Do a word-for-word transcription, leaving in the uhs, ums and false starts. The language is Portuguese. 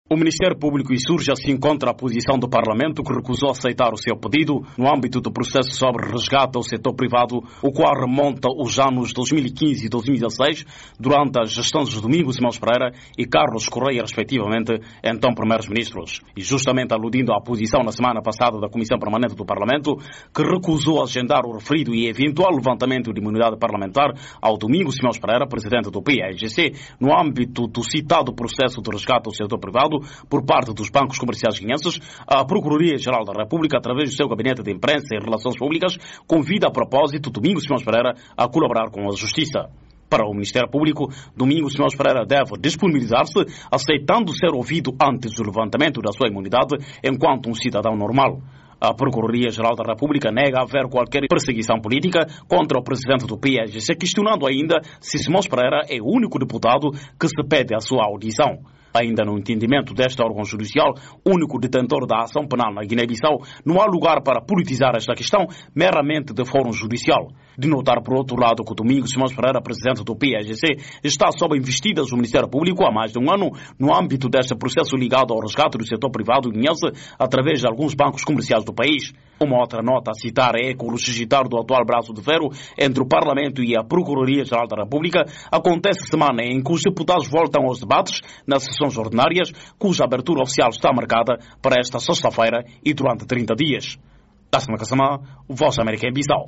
O Ministério Público insurge assim contra a posição do Parlamento, que recusou aceitar o seu pedido no âmbito do processo sobre resgate ao setor privado, o qual remonta os anos dois mil e quinze e dois mil e dezesseis, durante as gestões de Domingos Simões Pereira e Carlos Correia, respectivamente, então primeiros-ministros. E justamente aludindo à posição na semana passada da Comissão Permanente do Parlamento, que recusou agendar o referido e eventual levantamento de imunidade parlamentar ao Domingos Simões Pereira, presidente do P A I G C, no âmbito do citado processo de resgate ao setor privado, por parte dos bancos comerciais guineenses, a Procuradoria-Geral da República, através do seu Gabinete de Imprensa e Relações Públicas, convida a propósito Domingos Simões Pereira a colaborar com a Justiça. Para o Ministério Público, Domingos Simões Pereira deve disponibilizar-se, aceitando ser ouvido antes do levantamento da sua imunidade enquanto um cidadão normal. A Procuradoria-Geral da República nega haver qualquer perseguição política contra o presidente do P A I G C, questionando ainda se Simões Pereira é o único deputado que se pede a sua audição. Ainda no entendimento deste órgão judicial, único detentor da ação penal na Guiné-Bissau, não há lugar para politizar esta questão meramente de fórum judicial. De notar, por outro lado, que o Domingos Simões Pereira, presidente do P A I G C, está sob investidas do Ministério Público há mais de um ano, no âmbito deste processo ligado ao resgate do setor privado guineense através de alguns bancos comerciais do país. Uma outra nota a citar é que o regigitar do atual braço de ferro entre o Parlamento e a Procuradoria-Geral da República acontece semana em que os deputados voltam aos debates nas sessões ordinárias, cuja abertura oficial está marcada para esta sexta-feira e durante trinta dias. Da Semana Caçamã, Voz América em Bissau.